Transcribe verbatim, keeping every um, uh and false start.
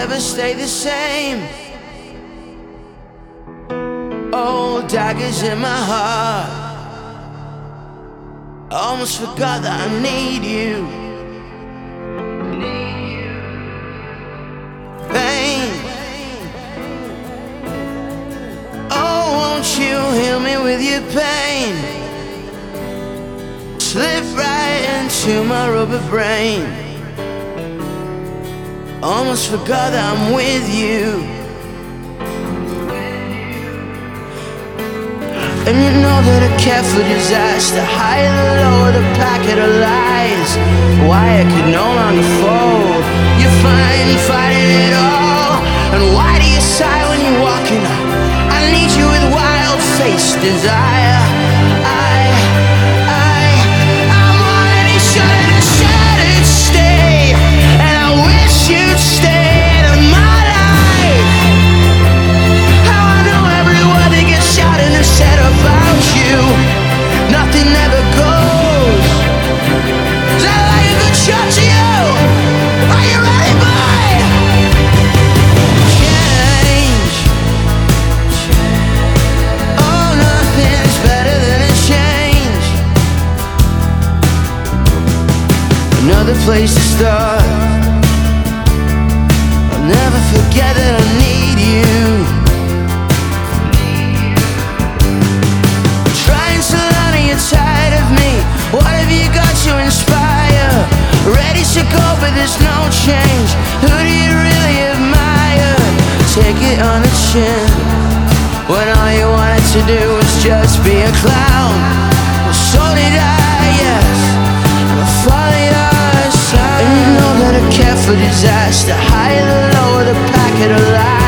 ever stay the same. Old daggers in my heart, almost forgot that I need you. Pain, oh, won't you heal me with your pain? Slip right into my rubber brain. Almost forgot that I'm with you. And you know that I care for disaster, higher the lower the packet of lies. Why I could no longer fold. You're fine fighting it all. And why do you sigh when you're walking up? I need you with wild-faced desire. I, I, I'm already shut in a shattered state, and I wish you'd stay in my life. How I know every word that gets shouted and said about you. Nothing ever goes. Is that like a good shot to you? Are you ready, boy? Change. Oh, nothing's better than a change. Another place to start. I'll never forget that I need you. Trying to learn and you're tired of me. What have you got to inspire? Ready to go but there's no change. Who do you really admire? Take it on the chin, when all you wanted to do was just be a clown. Well, so did I, yes, and I follow your side. And you know that I care for disaster, higher the lower the packet of lies.